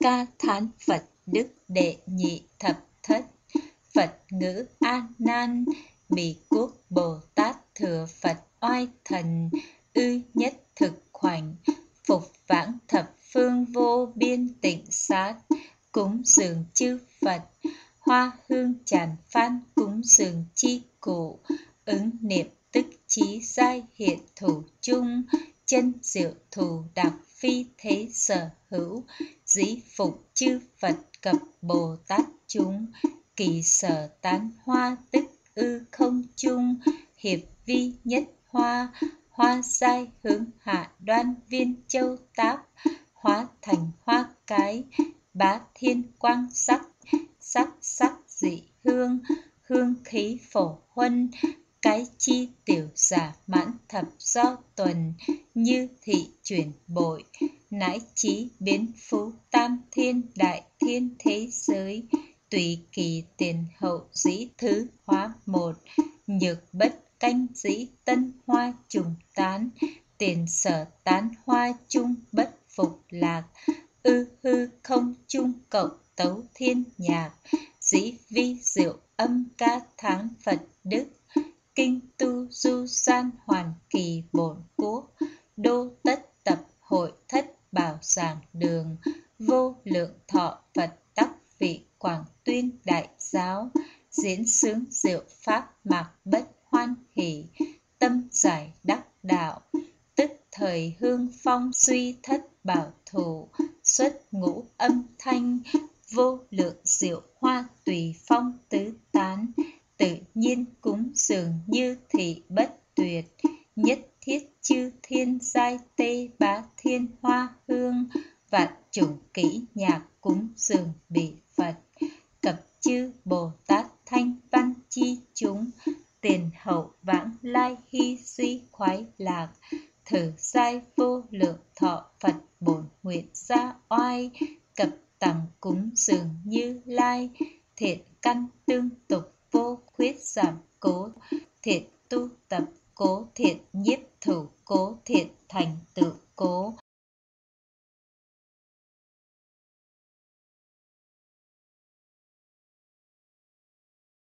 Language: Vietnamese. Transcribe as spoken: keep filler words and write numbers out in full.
Ca thán Phật đức đệ nhị thập thất. Phật ngữ A Nan, Bỉ quốc Bồ Tát thừa Phật oai thần, ư nhất thực khoảnh, phục vãng thập phương vô biên tịnh sát, cúng dường chư Phật, hoa hương tràn phan cúng dường chi cụ, ứng niệm tức chí giai hiện thủ chung, chân diệu thù đặc phi thế sở hữu, dĩ phục chư Phật cập Bồ Tát chúng, kỳ sở tán hoa tức ư không chung, hiệp vi nhất hoa, hoa giai hướng hạ đoan viên châu táp, hóa thành hoa cái, bá thiên quang sắc, sắc sắc dị hương, hương khí phổ huân, cái chi tiểu giả mãn thập do tuần, như thị chuyển bội, nãi trí biến phú tam thiên đại thiên thế giới, tùy kỳ tiền hậu dĩ thứ hóa một, nhược bất canh dĩ tân hoa trùng tán, tiền sở tán hoa chung bất phục lạc, ư hư không chung cộng tấu thiên nhạc, dĩ vi diệu âm ca tháng Phật đức, kinh tu du san hoàn kỳ bổn quốc, đô tất tập hội thất bảo giảng đường, vô lượng thọ Phật đắc vị quảng tuyên đại giáo, diễn xướng diệu pháp mạc bất hoan hỷ, tâm giải đắc đạo, tức thời hương phong suy thất bảo thủ, xuất ngũ âm thanh, vô lượng diệu hoa tùy phong tứ tán, tự nhiên cúng dường như thị bất tuyệt, nhất thiết chư thiên giai tê bá thiên hoa hương, vạn chủng kỹ nhạc cúng dường bỉ Phật, cập chư Bồ Tát thanh văn chi chúng, tiền hậu vãng lai hy duy khoái lạc, thử giai vô lượng thọ Phật bổn nguyện gia oai, cập tằng cúng dường Như Lai, thiện căn tương tục vô khuyết giảm cố, thiện tu tập cố, thiện nhiếp thủ cố, thiện thành tựu cố,